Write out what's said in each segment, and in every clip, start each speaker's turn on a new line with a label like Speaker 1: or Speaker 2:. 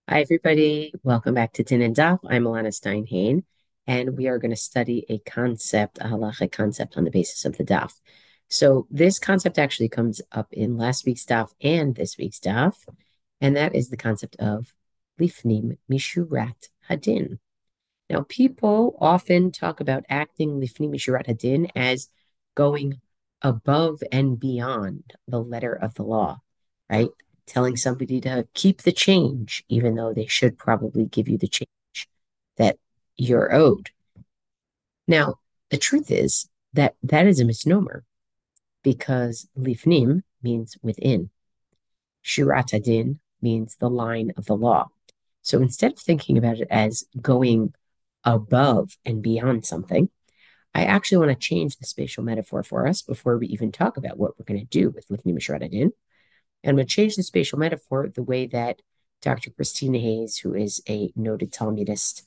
Speaker 1: Hi, everybody. Welcome back to Tin and Daf. I'm Alana Steinhain, and we are going to study a concept, a halachic concept on the basis of the daf. So this concept actually comes up in last week's daf and this week's daf, and that is the concept of lifnim mishurat hadin. Now, people often talk about acting lifnim mishurat hadin as going above and beyond the letter of the law, right? Telling somebody to keep the change, even though they should probably give you the change that you're owed. Now, the truth is that that is a misnomer because lifnim means within. Shurat hadin means the line of the law. So instead of thinking about it as going above and beyond something, I actually want to change the spatial metaphor for us before we even talk about what we're going to do with Lifnim Mishrat Adin. And I'm going to change the spatial metaphor the way that Dr. Christina Hayes, who is a noted Talmudist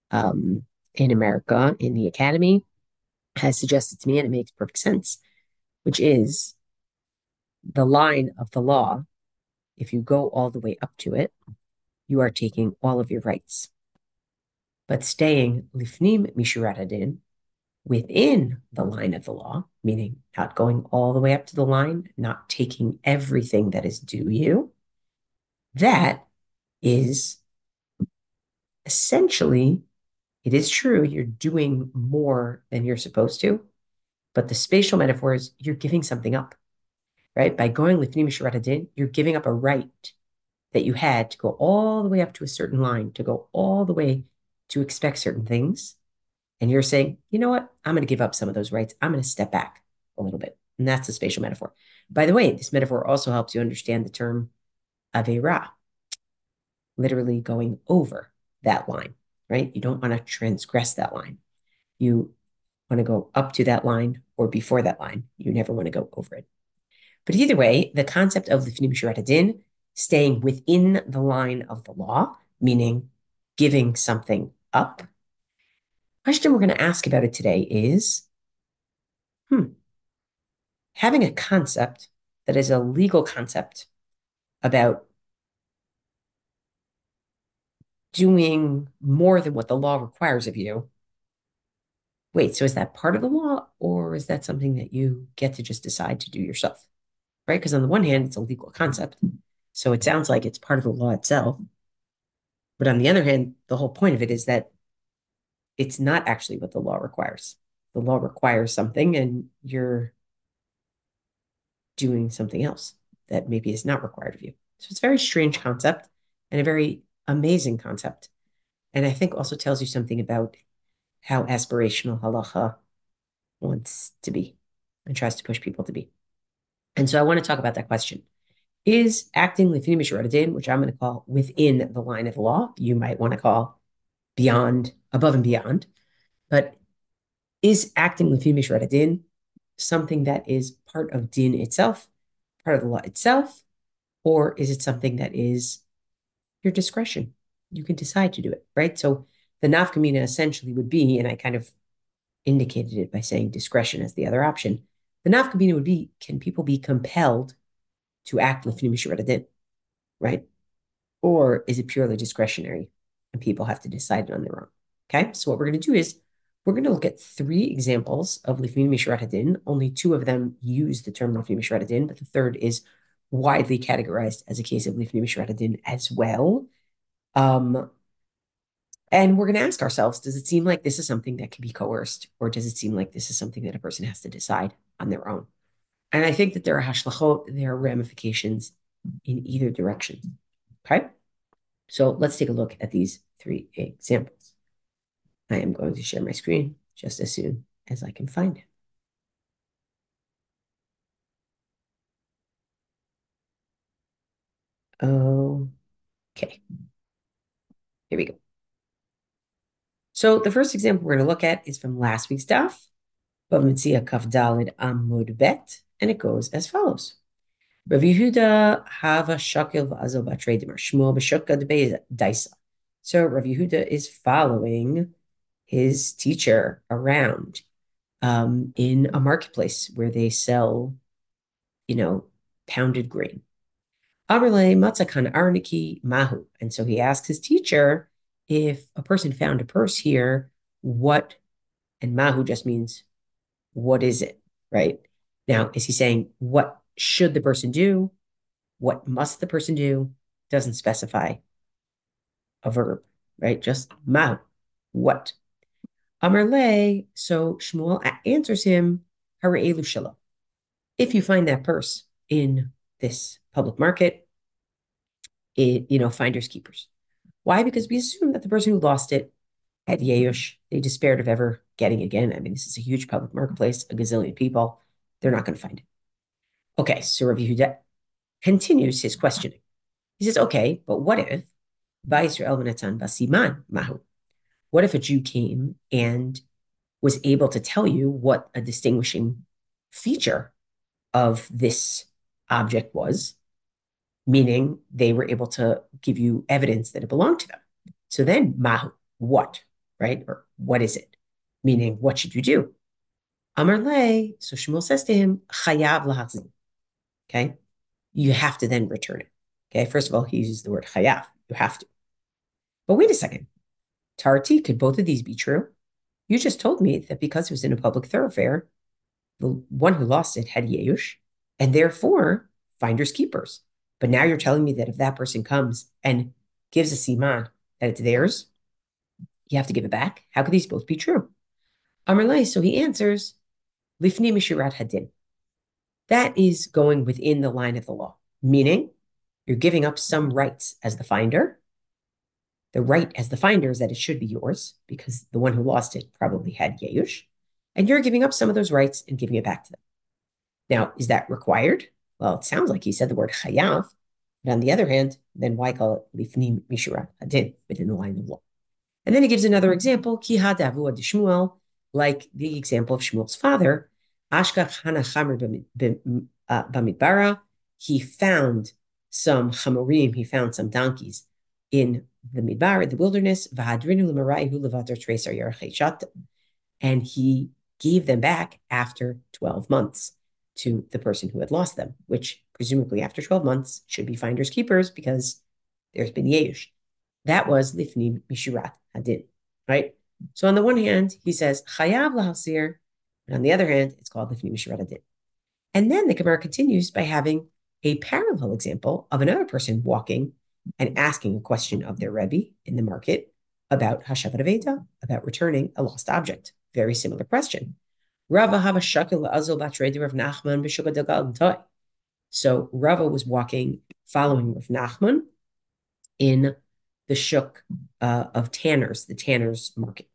Speaker 1: in America in the academy, has suggested to me, and it makes perfect sense, which is the line of the law. If you go all the way up to it, you are taking all of your rights. But staying Lifnim Mishurat Adin, within the line of the law, meaning not going all the way up to the line, not taking everything that is due you, that is essentially, it is true, you're doing more than you're supposed to, but the spatial metaphor is you're giving something up, right? By going with Misharat you're giving up a right that you had to go all the way up to a certain line, to go all the way to expect certain things. And you're saying, you know what? I'm going to give up some of those rights. I'm going to step back a little bit. And that's the spatial metaphor. By the way, this metaphor also helps you understand the term avera, literally going over that line, right? You don't want to transgress that line. You want to go up to that line or before that line. You never want to go over it. But either way, the concept of the Lifnim Mishurat Hadin, staying within the line of the law, meaning giving something up. Question we're going to ask about it today is, having a concept that is a legal concept about doing more than what the law requires of you. Wait, so is that part of the law or is that something that you get to just decide to do yourself? Right? Because on the one hand, it's a legal concept. So it sounds like it's part of the law itself. But on the other hand, the whole point of it is that it's not actually what the law requires. The law requires something and you're doing something else that maybe is not required of you. So it's a very strange concept and a very amazing concept. And I think also tells you something about how aspirational halacha wants to be and tries to push people to be. And so I want to talk about that question. Is acting lifnim mishurat, which I'm going to call within the line of the law, you might want to call beyond, above and beyond, but is acting lifnim mishurat something that is part of din itself, part of the law itself, or is it something that is your discretion? You can decide to do it, right? So the nafkamina essentially would be, and I kind of indicated it by saying discretion as the other option. The nafkamina would be, can people be compelled to act lifnim mishurat, right? Or is it purely discretionary and people have to decide it on their own? Okay, so what we're going to do is we're going to look at three examples of lifnim mishurat hadin. Only two of them use the term lifnim mishurat hadin, but the third is widely categorized as a case of lifnim mishurat hadin as well. And we're going to ask ourselves, does it seem like this is something that can be coerced, or does it seem like this is something that a person has to decide on their own? And I think that there are hashlachot, there are ramifications in either direction. Okay, so let's take a look at these three examples. I am going to share my screen just as soon as I can find it. Okay, here we go. So the first example we're going to look at is from last week's daf, Bava Metzia Kaf Dalid Amud Bet, and it goes as follows. Rav Yehuda have a shakil v'azo b'atrei demar Shmuel b'shukka daisa. So Rav Yehuda is following his teacher around in a marketplace where they sell, pounded grain. Amrle matzakan arniki mahu. And so he asks his teacher, if a person found a purse here, what, and mahu just means, what is it, right? Now, is he saying, what should the person do? What must the person do? Doesn't specify a verb, right? Just mahu, what? Amrle, so Shmuel answers him, Hara'elu shalom. If you find that purse in this public market, finders keepers. Why? Because we assume that the person who lost it had Yeush. They despaired of ever getting it again. I mean, this is a huge public marketplace, a gazillion people. They're not going to find it. Okay, so Rav Yehuda continues his questioning. He says, okay, but what if Ba'Yisrael v'natan basiman mahu? What if a Jew came and was able to tell you what a distinguishing feature of this object was, meaning they were able to give you evidence that it belonged to them. So then, mahu, what, right? Or what is it? Meaning, what should you do? Amar le, so Shmuel says to him, chayav lahazin. Okay, you have to then return it. Okay, first of all, he uses the word chayav. You have to. But wait a second. Tarti, could both of these be true? You just told me that because it was in a public thoroughfare, the one who lost it had Yeush, and therefore finders keepers. But now you're telling me that if that person comes and gives a siman that it's theirs, you have to give it back. How could these both be true? Amrlai, so he answers, Lifni Mishirat Hadin. That is going within the line of the law, meaning you're giving up some rights as the finder. The right as the finder is that it should be yours because the one who lost it probably had Yeush, and you're giving up some of those rights and giving it back to them. Now, is that required? Well, it sounds like he said the word chayav. But on the other hand, then why call it lifni mishurat hadin, within the line of law? And then he gives another example, ki hadavu ad Shmuel, like the example of Shmuel's father, ashkach hana chamer bamidbara. He found some chamorim, he found some donkeys in the midbar, the wilderness, v'hadrinu l'maraihu levater tresar yarachet, and he gave them back after 12 months to the person who had lost them, which presumably after 12 months should be finders keepers because there's been Yeush. That was Lifni Mishurat Hadin, right? So on the one hand, he says Chayav lahasir, and on the other hand, it's called Lifni Mishurat Hadin. And then the Gemara continues by having a parallel example of another person walking and asking a question of their Rebbe in the market about Hashavat Aveda, about returning a lost object. Very similar question. So Rava was walking, following Rav Nachman in the shuk of tanners, the tanners market.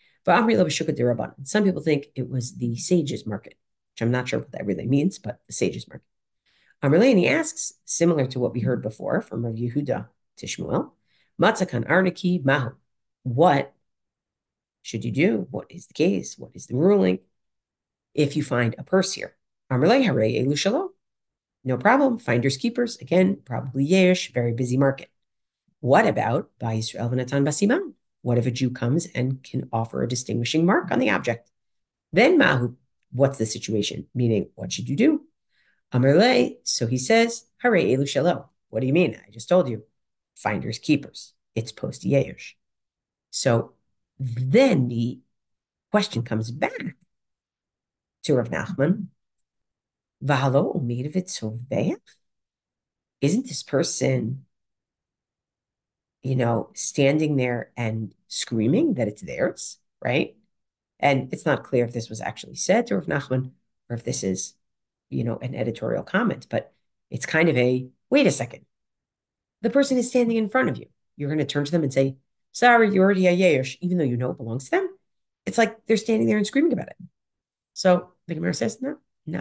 Speaker 1: Some people think it was the sages market, which I'm not sure what that really means, but the sages market. Amrleini asks, similar to what we heard before from Rav Yehuda to Shmuel, Matzakan Arniki Mahu. What should you do? What is the case? What is the ruling if you find a purse here? Amrlei Hare Elu Shalom. No problem. Finders keepers. Again, probably Yesh, very busy market. What about Ba'Yisrael v'natan basiman? What if a Jew comes and can offer a distinguishing mark on the object? Then Mahu, what's the situation? Meaning, what should you do? Amrlei, so he says, Hare Elu Shalom. What do you mean? I just told you. Finders keepers. It's post Yesh. So then the question comes back to Rav Nachman. V'halo umeid v'tzoveach? Isn't this person, standing there and screaming that it's theirs, right? And it's not clear if this was actually said to Rav Nachman or if this is, an editorial comment, but it's kind of wait a second. The person is standing in front of you. You're going to turn to them and say, sorry, you already a yesh, even though you know it belongs to them. It's like they're standing there and screaming about it. So the Gemara says, no.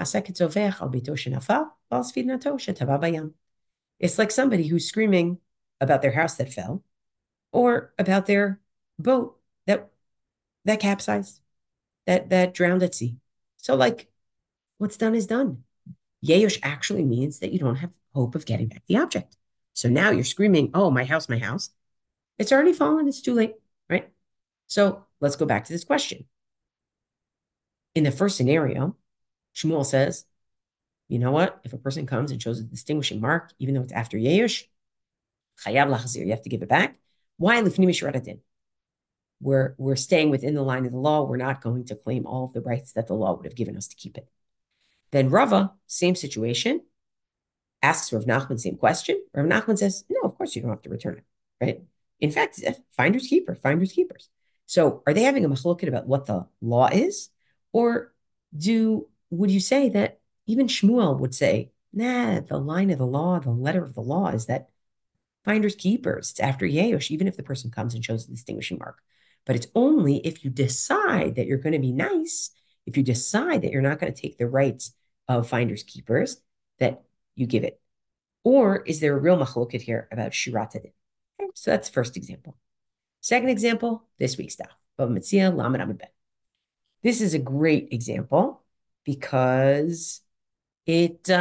Speaker 1: It's like somebody who's screaming about their house that fell or about their boat that capsized, that drowned at sea. So like what's done is done. Yeosh actually means that you don't have hope of getting back the object. So now you're screaming, oh, my house, my house. It's already fallen. It's too late, right? So let's go back to this question. In the first scenario, Shmuel says, you know what? If a person comes and shows a distinguishing mark, even though it's after Yeush, chayav lachazir, you have to give it back. Why lifnim mishratin? We're staying within the line of the law. We're not going to claim all of the rights that the law would have given us to keep it. Then Rava, same situation, asks Rav Nachman, same question. Rav Nachman says, no, of course you don't have to return it, right? In fact, finders keepers. So are they having a machloket about what the law is? Or would you say that even Shmuel would say, nah, the line of the law, the letter of the law is that finders keepers. It's after Yeosh, even if the person comes and shows the distinguishing mark. But it's only if you decide that you're going to be nice, if you decide that you're not going to take the rights of finders keepers, that you give it. Or is there a real machloket here about shirat hadin? Okay, so that's the first example. Second example, this week's daf. Bava Metzia, Lamed Amud Bet. This is a great example because it's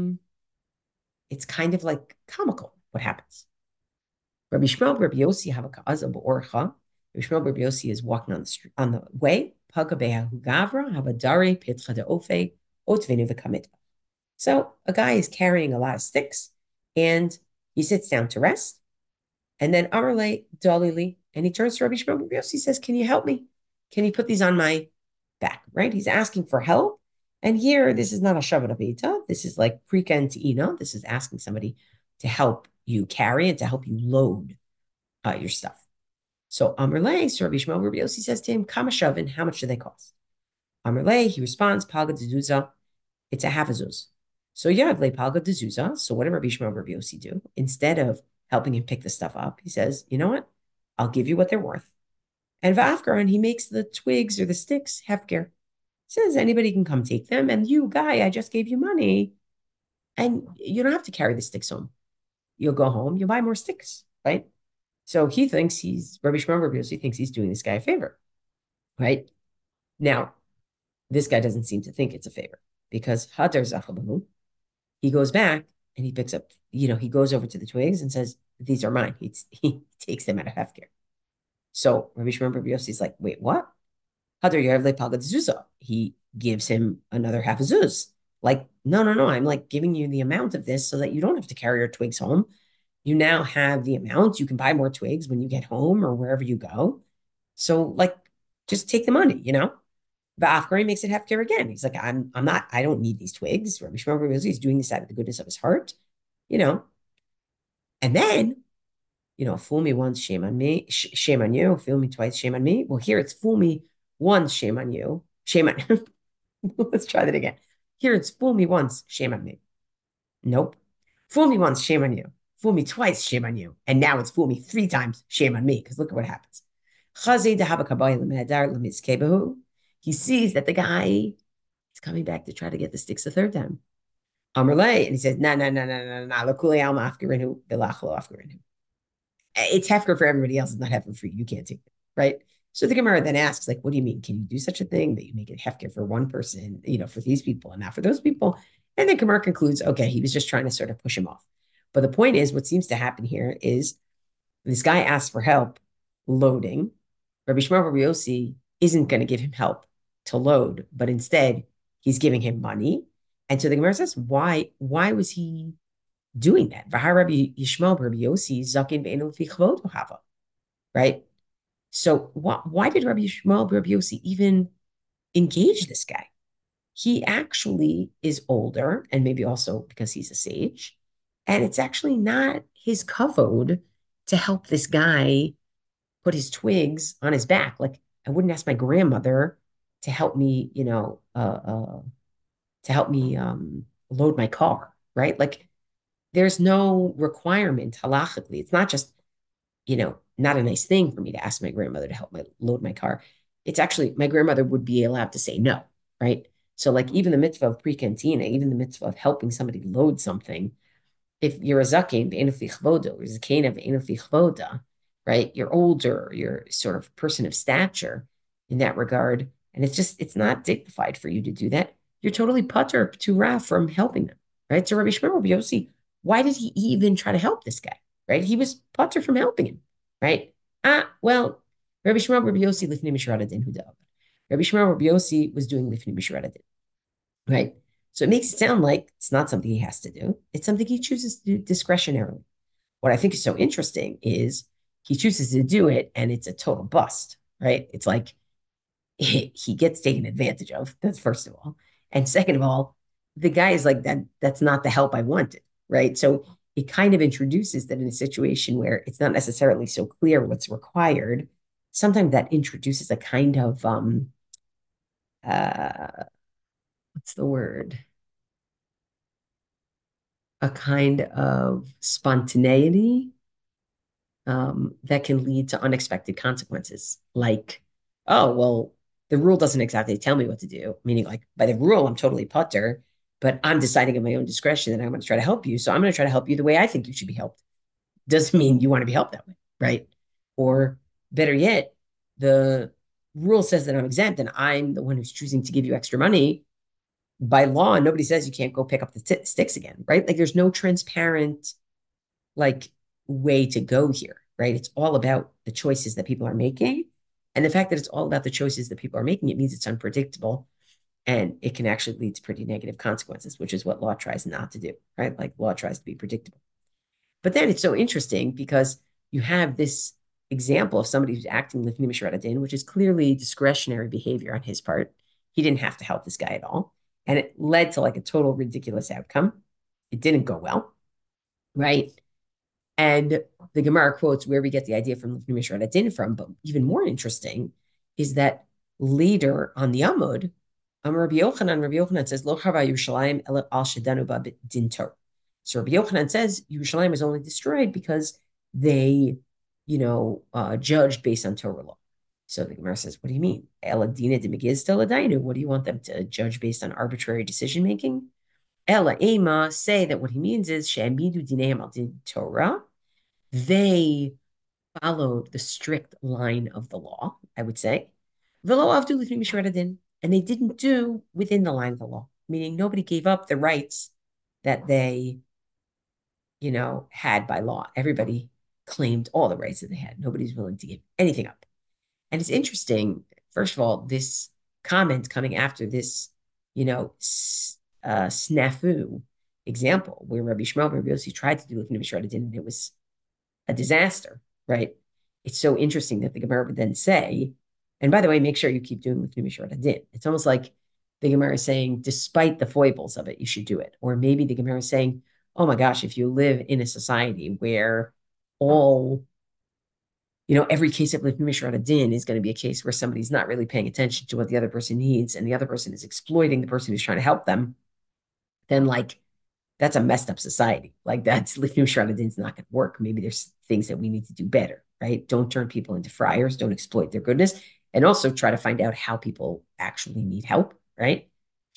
Speaker 1: kind of like comical what happens. Rabbi Shmuel Rabbi Yossi have a ka'azah ba'orcha. Rabbi Shmuel Rabbi Yossi is walking on the street, on the way. Paga be'ahu gavra habadare pitcha de'ofe otvenu v'kamitva. So a guy is carrying a lot of sticks, and he sits down to rest. And then Amarle Dalili, and he turns to Rabbi Shmuel Rabbi Yossi, says, "Can you help me? Can you put these on my back?" Right? He's asking for help. And here, this is not a Shabbat Avita. This is like Prika and Te'ina. This is asking somebody to help you carry and to help you load your stuff. So Amarle, so Rabbi Shmuel Rabbi Yossi says to him, Kama shavin, how much do they cost? Amarle, he responds, Palga Dezuza, it's a half a zuz. So Yavle Palga Dezuza. So what did Rabbi Shmuel Rabbi Yossi do? Instead of helping him pick the stuff up, he says, you know what? I'll give you what they're worth. And Va'afkaran, he makes the twigs or the sticks hefker. Says anybody can come take them. And you, guy, I just gave you money. And you don't have to carry the sticks home. You'll go home, you'll buy more sticks, right? So he thinks Rabbi Shmuel Rabbi Yossi thinks he's doing this guy a favor, right? Now, this guy doesn't seem to think it's a favor because Hadar Zachabahu, he goes back and he picks up, he goes over to the twigs and says, these are mine. He takes them out of Hefker. So Rabbi Shmuel Rabbi Yossi is like, wait, what? Hadar Yarvle Palgad Zuzah. He gives him another half a zuz. Like, no, I'm like giving you the amount of this so that you don't have to carry your twigs home. You now have the amount. You can buy more twigs when you get home or wherever you go. So, like, just take the money, But Afghani makes it hefker again. He's like, I don't need these twigs. Rabbi Shmuel Rabbi Yossi is doing this out of the goodness of his heart, you know. And then, fool me once, shame on me, shame on you. Fool me twice, shame on me. Well, here it's fool me once, shame on you, shame on. Let's try that again. Here it's fool me once, shame on me. Nope. Fool me once, shame on you. Fool me twice, shame on you. And now it's fool me 3 times, shame on me. Because look at what happens. He sees that the guy is coming back to try to get the sticks a third time. Amrlay, and he says, no. It's hefker for everybody else. It's not hefker for you. You can't take it, right? So the Gemara then asks, like, what do you mean? Can you do such a thing that you make it hefker for one person, for these people and not for those people? And then Gemara concludes, okay, he was just trying to sort of push him off. But the point is, what seems to happen here is this guy asks for help loading. Rabbi Shmuel Rabbi Yossi isn't going to give him help to load, but instead he's giving him money. And so the Gemara says, why was he doing that? Rabbi Yishmael Rabbi Yossi zakin be'enu fi chvod hava, right? So why did Rabbi Yishmael Rabbi Yossi even engage this guy? He actually is older, and maybe also because he's a sage, and it's actually not his kavod to help this guy put his twigs on his back. Like, I wouldn't ask my grandmother to help me, load my car, right? Like, there's no requirement halachically. It's not just, not a nice thing for me to ask my grandmother to help me load my car. It's actually, my grandmother would be allowed to say no, right? So like even the mitzvah of pre-cantina, even the mitzvah of helping somebody load something, if you're a zaken, or zakena, right? You're older, you're sort of person of stature in that regard. And it's not dignified for you to do that. You're totally putter to Ra from helping them, right? So Rabbi Shmuel Rabbi Yossi, why did he even try to help this guy, right? He was putter from helping him, right? Well, Rabbi Shmuel Rabbi Yossi lifnei misharadin hudal. Rabbi Shmuel Rabbi Yossi was doing lifnei misharadin, right? So it makes it sound like it's not something he has to do. It's something he chooses to do discretionarily. What I think is so interesting is he chooses to do it and it's a total bust, right? It's like he gets taken advantage of. That's first of all. And second of all, the guy is like, that's not the help I wanted, right? So it kind of introduces that in a situation where it's not necessarily so clear what's required, sometimes that introduces a kind of uh what's the word? A kind of spontaneity that can lead to unexpected consequences. Like, oh, well, the rule doesn't exactly tell me what to do, meaning like by the rule, I'm totally putter, but I'm deciding in my own discretion that I'm going to try to help you. So I'm going to try to help you the way I think you should be helped. Doesn't mean you want to be helped that way, right? Or better yet, the rule says that I'm exempt and I'm the one who's choosing to give you extra money. By law, nobody says you can't go pick up the sticks again, right? Like there's no transparent like way to go here, right? It's all about the choices that people are making. And the fact that it's all about the choices that people are making, it means it's unpredictable and it can actually lead to pretty negative consequences, which is what law tries not to do, right? Like law tries to be predictable. But then it's so interesting because you have this example of somebody who's acting with Mishrat Din, which is clearly discretionary behavior on his part. He didn't have to help this guy at all. And it led to like a total ridiculous outcome. It didn't go well, right? And the Gemara quotes where we get the idea from Lifnei Mishrat Din from, but even more interesting is that later on the Amud, Rabbi Yochanan says, Lo chava Yerushalayim ela al shedanu ba din Torah. So Rabbi Yochanan says Yerushalayim is only destroyed because they, judged based on Torah law. So the Gemara says, what do you mean? Ela dina de megiz teladainu. What do you want them to judge based on arbitrary decision making? Ella Ema say that what he means is Shamidu Dineim al Din Torah. They followed the strict line of the law, I would say. Velo Avdu Lifnei Mishrat Din, and they didn't do within the line of the law, meaning nobody gave up the rights that they, had by law. Everybody claimed all the rights that they had. Nobody's willing to give anything up. And it's interesting, first of all, this comment coming after this, snafu example where Rabbi Shmuel Rabbi Yossi tried to do Lifnei Mishrat Din, and it was a disaster, right? It's so interesting that the Gemara would then say, and by the way, make sure you keep doing Lifnei Mishrat Din. It's almost like the Gemara is saying, despite the foibles of it, you should do it. Or maybe the Gemara is saying, oh my gosh, if you live in a society where all every case of Lifnei Mishrat Din is going to be a case where somebody's not really paying attention to what the other person needs and the other person is exploiting the person who's trying to help them, then like that's a messed up society. Like that's Lifnei Mishrat Din is not going to work. Maybe there's things that we need to do better, right? Don't turn people into friars. Don't exploit their goodness, and also try to find out how people actually need help, right?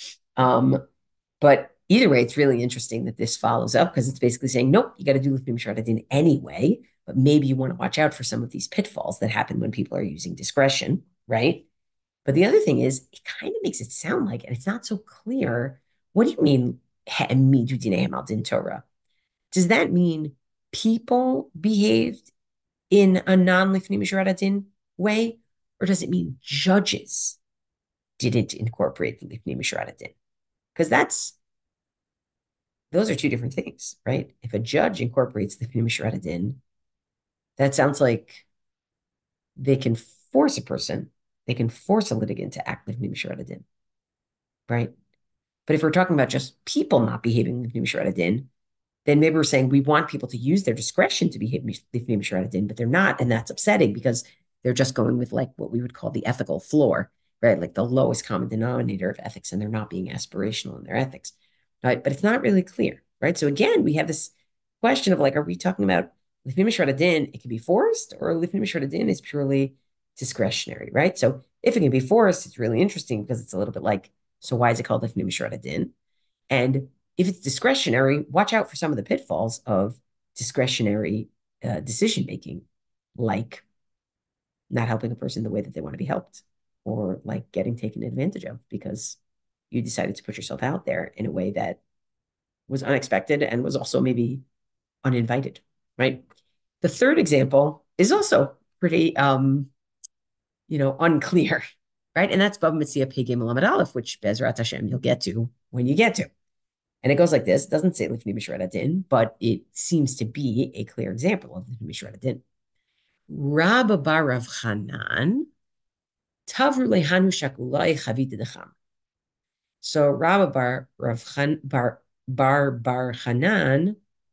Speaker 1: But either way, it's really interesting that this follows up because it's basically saying, nope, you got to do Lifnei Mishrat Din anyway, but maybe you want to watch out for some of these pitfalls that happen when people are using discretion, right? But the other thing is, it kind of makes it sound like, and it's not so clear. What do you mean, Torah? Does that mean people behaved in a non-Lifnei Mishrat Din way, or does it mean judges didn't incorporate the Lifnei Mishrat Din? Because those are two different things, right? If a judge incorporates the Lifnei Mishrat Din, that sounds like they can force a person, they can force a litigant to act Lifnei Mishrat Din, right? But if we're talking about just people not behaving Lifnei Mishrat Din, then maybe we're saying we want people to use their discretion to behave Lifnei Mishrat Din, but they're not, and that's upsetting because they're just going with like what we would call the ethical floor, right? Like the lowest common denominator of ethics, and they're not being aspirational in their ethics, right? But it's not really clear, right? So again, we have this question of like, are we talking about Lifnei Mishrat Din? It can be forced, or Lifnei Mishrat Din is purely discretionary, right? So if it can be forced, it's really interesting because it's a little bit like, so why is it called Lifnei Mishrat Din? And if it's discretionary, watch out for some of the pitfalls of discretionary decision making, like not helping a person the way that they want to be helped, or like getting taken advantage of because you decided to put yourself out there in a way that was unexpected and was also maybe uninvited, right? The third example is also pretty unclear, right? And that's Bava Metzia Pei Gimel Aleph, which Bezrat Hashem you'll get to when you get to. And it goes like this. It doesn't say Lifnei Mishrat Din, but it seems to be a clear example of Lifnei Mishrat Din. Rabba bar Rav Chanan, Tavru lehanu shakulai chavita decham. So Rabba bar Rav Chan, bar Chanan,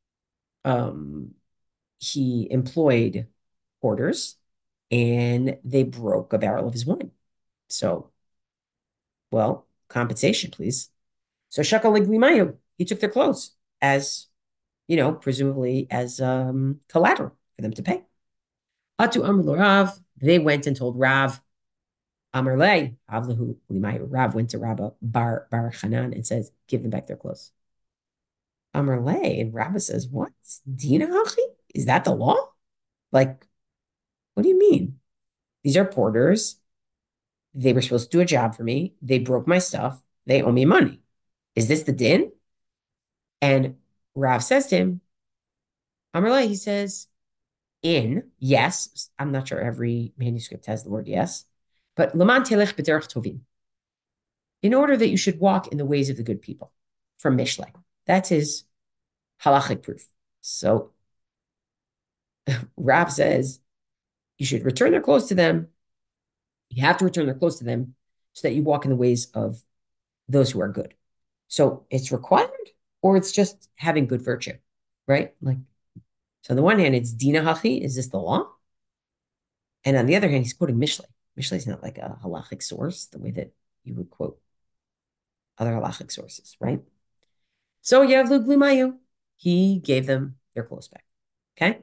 Speaker 1: he employed porters, and they broke a barrel of his wine. So, well, compensation, please. So Shakal Liglimayu, he took their clothes as, presumably as collateral for them to pay. Atu Amr Rav, they went and told Rav, Amr Lei, Avlahu Limayu. Rav went to Rabba Bar Chanan and says, give them back their clothes. Amr Lei, and Rabba says, what? Dina Hachi? Is that the law? Like, what do you mean? These are porters. They were supposed to do a job for me. They broke my stuff. They owe me money. Is this the din? And Rav says to him, Amrullah, he says, yes. I'm not sure every manuscript has the word yes, but Laman telech b'derech tovim. In order that you should walk in the ways of the good people, from Mishlei. That's his halachic proof. So Rav says, you should return their clothes to them. You have to return their clothes to them so that you walk in the ways of those who are good. So it's required, or it's just having good virtue, right? Like, so on the one hand, it's Dina Hachi, is this the law? And on the other hand, he's quoting Mishlei. Mishlei is not like a halachic source, the way that you would quote other halachic sources, right? So Yavlu Glimayu, he gave them their clothes back. Okay.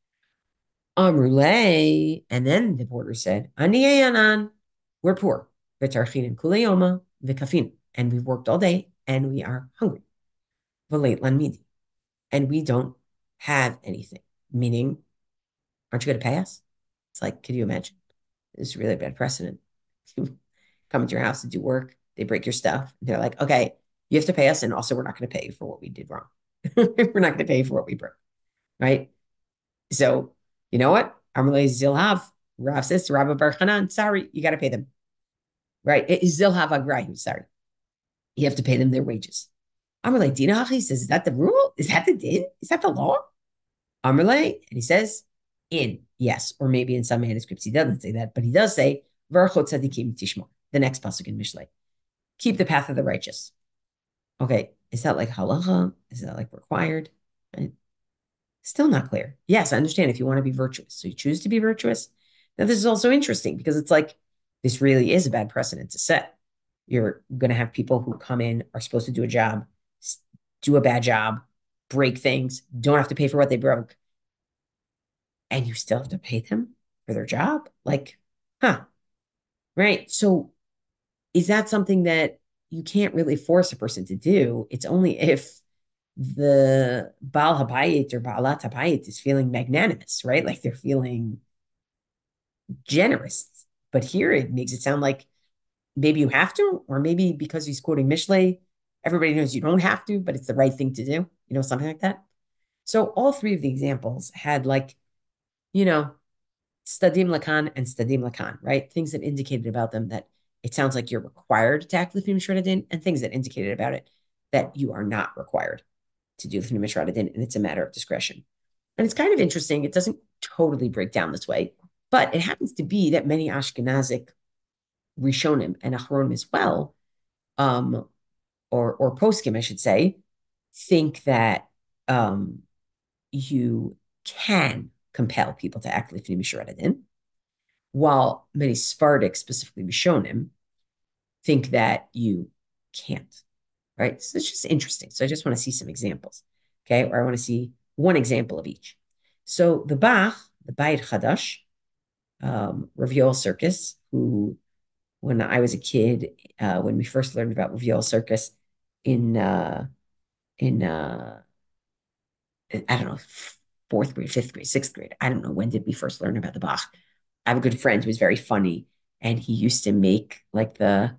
Speaker 1: Amrulay, and then the porter said, Aniyeh Anan, we're poor. V'tarchin kulayoma v'kafin, and we've worked all day and we are hungry. V'leit lan midi, and we don't have anything. Meaning, aren't you going to pay us? It's like, can you imagine? It's really a bad precedent. You come into your house to do work, they break your stuff. They're like, okay, you have to pay us, and also we're not going to pay you for what we did wrong. We're not going to pay you for what we broke, right? So, you know what? Amalei Zilhav, Rav says to Rabbi Bar Chanan, sorry, you got to pay them, right? It is Zilhav Agrahi, sorry. You have to pay them their wages. Amalei Dina Hachi says, is that the rule? Is that the din? Is that the law? Amalei, and he says, yes, or maybe in some manuscripts he doesn't say that, but he does say, Varchot Tzadikim Tishmor, the next pasuk in Mishlei. Keep the path of the righteous. Okay, is that like halacha? Is that like required? Right? Still not clear. Yes, I understand if you want to be virtuous. So you choose to be virtuous. Now, this is also interesting because it's like, this really is a bad precedent to set. You're going to have people who come in, are supposed to do a job, do a bad job, break things, don't have to pay for what they broke. And you still have to pay them for their job? Like, right? So is that something that you can't really force a person to do? It's only if the Baal Habayit or Baalat Habayit is feeling magnanimous, right? Like they're feeling generous. But here it makes it sound like maybe you have to, or maybe because he's quoting Mishlei, everybody knows you don't have to, but it's the right thing to do, something like that. So all three of the examples had like, Stadim Lakan and Stadim Lakan, right? Things that indicated about them that it sounds like you're required to act Lifnei Mishrat Din, and things that indicated about it that you are not required to do Lifnei Mishrat Din, and it's a matter of discretion. And it's kind of interesting. It doesn't totally break down this way, but it happens to be that many Ashkenazic Rishonim and Achronim as well, or Poskim, I should say, think that you can compel people to act Lifnei Mishrat Din, while many Sephardic, specifically Rishonim, think that you can't, right? So it's just interesting. So I just want to see some examples, okay? Or I want to see one example of each. So the Bach, the Bayit Chadash, Rav Yoel Circus, who, when I was a kid, when we first learned about Rav Yoel Circus in I don't know, fourth grade, fifth grade, sixth grade. I don't know, when did we first learn about the Bach? I have a good friend who was very funny, and he used to make like the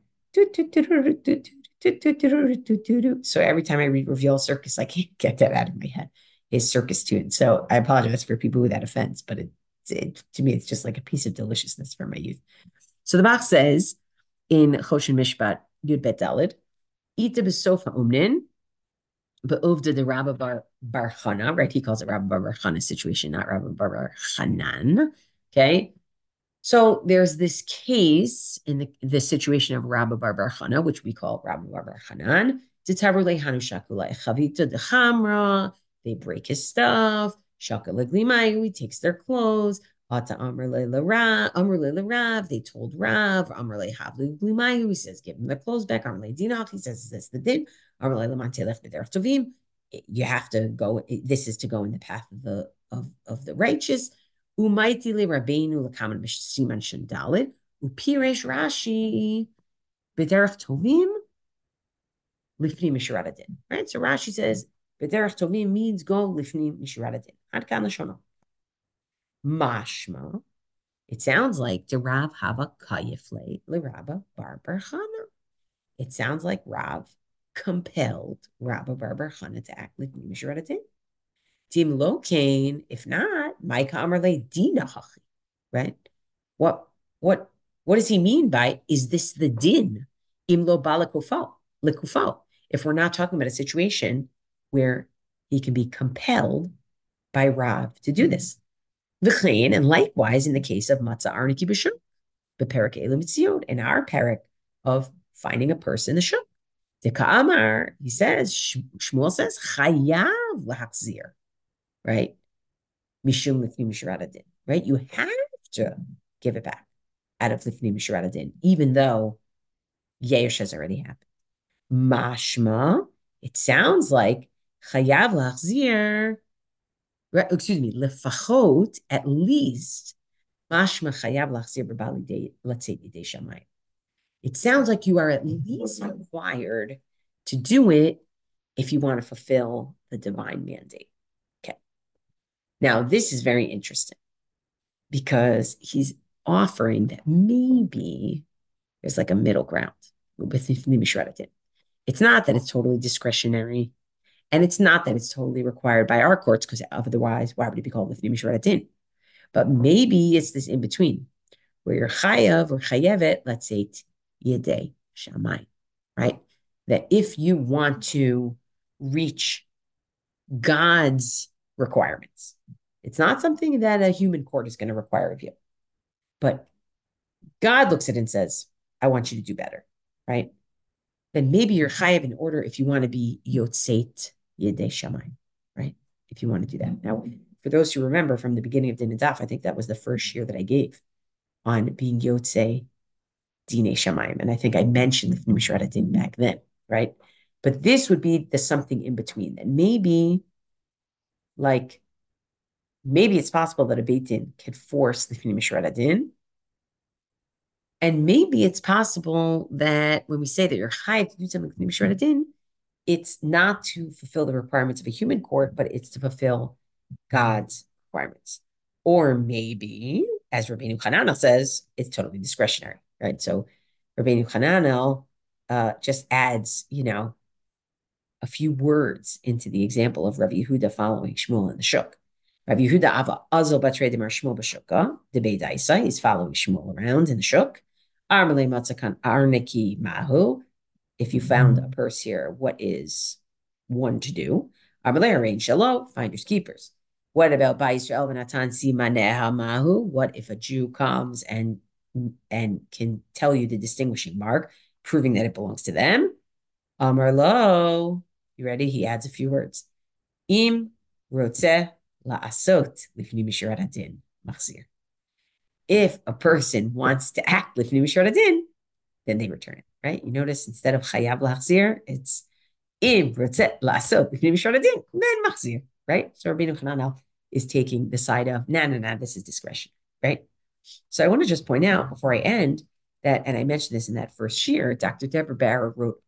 Speaker 1: so every time I read Rav Yoel Circus, I can't get that out of my head, his circus tune. So I apologize for people who that offense, but to me, it's just like a piece of deliciousness from my youth. So the Bach says, in Choshen Mishpat Yud Bet Dalid. Ita b'sofa umnin, be'ovda de Rabba bar Chana, right? He calls it Rabba bar Chana situation, not Rabba bar Chanan. Okay. So there's this case in the situation of Rabba bar Chana, which we call Rabba bar Chanan. Chavita de Chamra. They break his stuff. Shaka Leglimai, he takes their clothes. Ata Amr Le Rav. They told Rav. Amr Le Havlu Glimayu. He says, give them their clothes back. Amr Le Dinach. He says, is this the din? Amr Le Lamantelech B'derech Tovim. You have to go. This is to go in the path of the righteous. Umaiti le Rabbeinu lekaman b'siman shandalit. Upiresh Rashi b'derech tovim lifnim mishurat adin. Right. So Rashi says b'derech tovim means go lifnim mishurat adin. Ad kan lashono. Mashma. It sounds like the Rav hava kayifle le Rabba bar bar Chana. It sounds like Rav compelled Rabba bar bar Chana to act lifnim mishurat adin. Tim lo kain. If not, my kamerle dina hachi. Right. What does he mean by is this the din? Imlo balakufal, likufal. If we're not talking about a situation where he can be compelled by Rav to do this. V'chein, and likewise in the case of matzah arniki b'shuk, b'perak elim mitzion, in our parak of finding a person in the shuk. The Ka'amar, he says, Shmuel says, chayav lahachzir, right? Mishum lifnim mishurat adin, right? You have to give it back out of lifnim mishurat adin, even though Yesh has already happened. Mashma, it sounds like chayav lachzir, excuse me, lefachot, at least, mashma chayav lachzir b'bali day, let's say day shamayim. It sounds like you are at least required to do it if you want to fulfill the divine mandate. Okay. Now, this is very interesting because he's offering that maybe there's like a middle ground with Nishratin. It's not that it's totally discretionary, and it's not that it's totally required by our courts, because otherwise, why would it be called Lifnim Mishratin? But maybe it's this in between where you're chayav or chayevet, let's say yedei shamayim, right? That if you want to reach God's requirements, it's not something that a human court is going to require of you. But God looks at it and says, I want you to do better, right? Then maybe you're chayav in order if you want to be yotzeit yedei shamayim, right? If you want to do that. Now, for those who remember from the beginning of Din and Daf, I think that was the first year that I gave on being yotzei dinei shamayim. And I think I mentioned the Mishrat Din back then, right? But this would be the something in between. And maybe it's possible that a Beit Din can force the Mishrat Din. And maybe it's possible that when we say that you're chayav to do something with Mishrat Din, it's not to fulfill the requirements of a human court, but it's to fulfill God's requirements. Or maybe, as Rabbeinu Hananel says, it's totally discretionary, right? So Rabbeinu Hananel just adds, a few words into the example of Rav Yehuda following Shmuel in the Shuk. Rav Yehuda Ava Azal Batre Demar Shmuel B'Shukka, the Beidaisa, is following Shmuel around in the Shuk. Armale Matzakan Arneki Mahu. If you found a purse here, what is one to do? Armale Arain Shalom, finders keepers. What about Ba Yisrael V'Natan Simaneha Mahu? What if a Jew comes and can tell you the distinguishing mark, proving that it belongs to them? Amar lo. You ready? He adds a few words. Im rotzeh la'asot lifni mishurat hadin machzir. If a person wants to act lifni mishurat hadin, then they return it, right? You notice instead of chayav la'achzir, it's im rotzeh la'asot lifni mishurat hadin, then machzir, right? So Rabbeinu Hananel is taking the side of, nah, this is discretion, right? So I want to just point out before I end that, and I mentioned this in that first year, Dr. Deborah Barrow wrote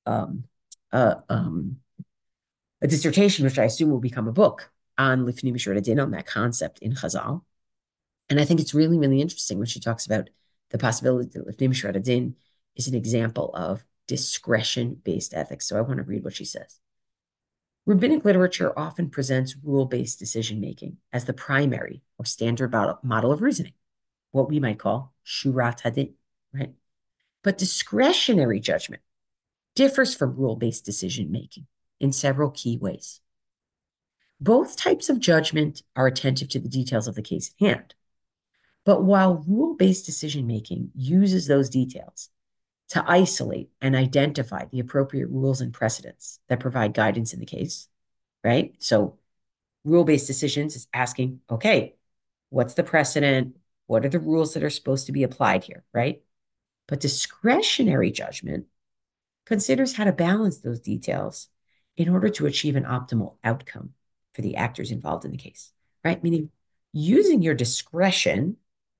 Speaker 1: a dissertation, which I assume will become a book, on Lifnei Mishrat Din, on that concept in Chazal. And I think it's really, really interesting when she talks about the possibility that Lifnei Mishrat Din is an example of discretion-based ethics. So I want to read what she says. Rabbinic literature often presents rule-based decision-making as the primary or standard model of reasoning, what we might call Shurat Hadin, right? But discretionary judgment differs from rule-based decision making in several key ways. Both types of judgment are attentive to the details of the case at hand. But while rule-based decision making uses those details to isolate and identify the appropriate rules and precedents that provide guidance in the case, right? So rule-based decisions is asking, okay, what's the precedent? What are the rules that are supposed to be applied here, right? But discretionary judgment considers how to balance those details in order to achieve an optimal outcome for the actors involved in the case, right? Meaning using your discretion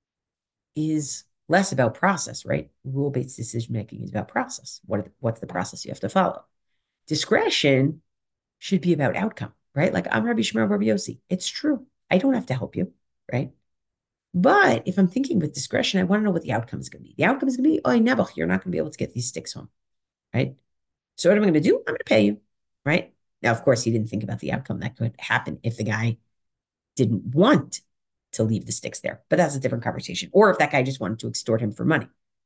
Speaker 1: is less about process, right? Rule-based decision making is about process. What's the process you have to follow? Discretion should be about outcome, right? Like I'm Rabbi Shmuel Rabbi Yossi. It's true. I don't have to help you, right? But if I'm thinking with discretion, I want to know what the outcome is going to be. The outcome is going to be, oh, Nebuch, you're not going to be able to get these sticks home, right? So what am I going to do? I'm going to pay you, right? Now, of course, he didn't think about the outcome that could happen if the guy didn't want to leave the sticks there, but that's a different conversation. Or if that guy just wanted to extort him for money,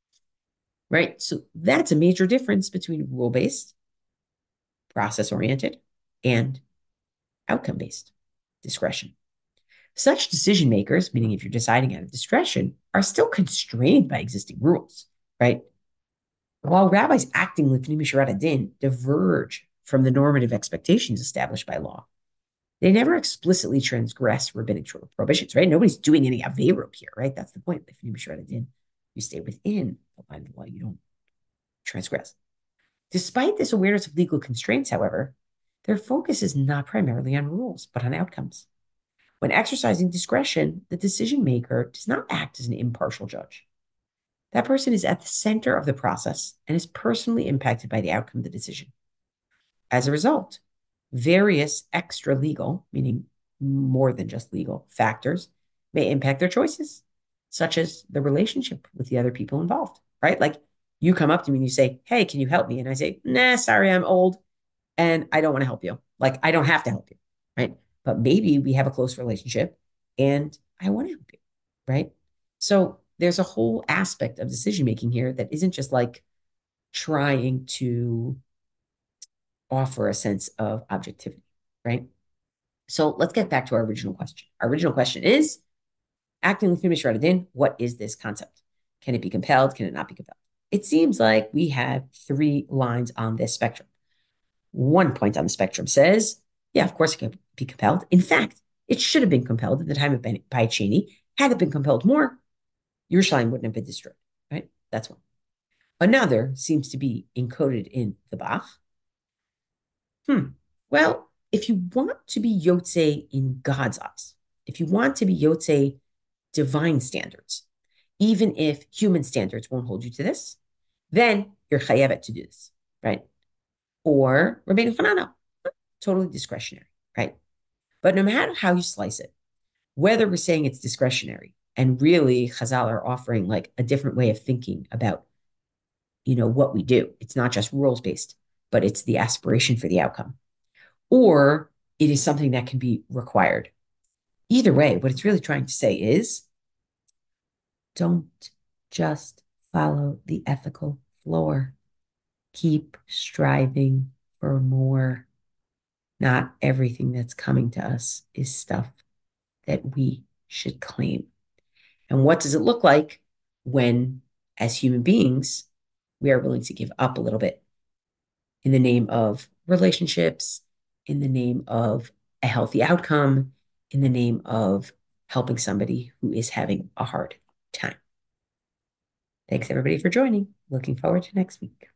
Speaker 1: right? So that's a major difference between rule-based, process-oriented, and outcome-based discretion. Such decision makers, meaning if you're deciding out of discretion, are still constrained by existing rules, right? While rabbis acting l'fnei mishurat hadin diverge from the normative expectations established by law, they never explicitly transgress rabbinic prohibitions, right? Nobody's doing any aveirot here, right? That's the point. L'fnei mishurat hadin, you stay within the line of law, you don't transgress. Despite this awareness of legal constraints, however, their focus is not primarily on rules, but on outcomes. When exercising discretion, the decision maker does not act as an impartial judge. That person is at the center of the process and is personally impacted by the outcome of the decision. As a result, various extra legal, meaning more than just legal, factors may impact their choices, such as the relationship with the other people involved, right? Like you come up to me and you say, hey, can you help me? And I say, nah, sorry, I'm old and I don't want to help you. Like I don't have to help you, right? But maybe we have a close relationship and I want to help you, right? So there's a whole aspect of decision making here that isn't just like trying to offer a sense of objectivity, right? So let's get back to our original question. Our original question is acting l'fnei mishurat hadin, what is this concept? Can it be compelled? Can it not be compelled? It seems like we have three lines on this spectrum. One point on the spectrum says, yeah, of course it can be compelled. In fact, it should have been compelled at the time of Bayit Sheni. Had it been compelled more, Yerushalayim wouldn't have been destroyed, right? That's one. Another seems to be encoded in the Bach. Well, if you want to be Yotze in God's eyes, if you want to be Yotze divine standards, even if human standards won't hold you to this, then you're chayevet to do this, right? Or Rabbeinu Hananel, totally discretionary, right? But no matter how you slice it, whether we're saying it's discretionary and really Chazal are offering like a different way of thinking about, what we do. It's not just rules based, but it's the aspiration for the outcome. Or it is something that can be required. Either way, what it's really trying to say is don't just follow the ethical floor. Keep striving for more. Not everything that's coming to us is stuff that we should claim. And what does it look like when, as human beings, we are willing to give up a little bit in the name of relationships, in the name of a healthy outcome, in the name of helping somebody who is having a hard time? Thanks, everybody, for joining. Looking forward to next week.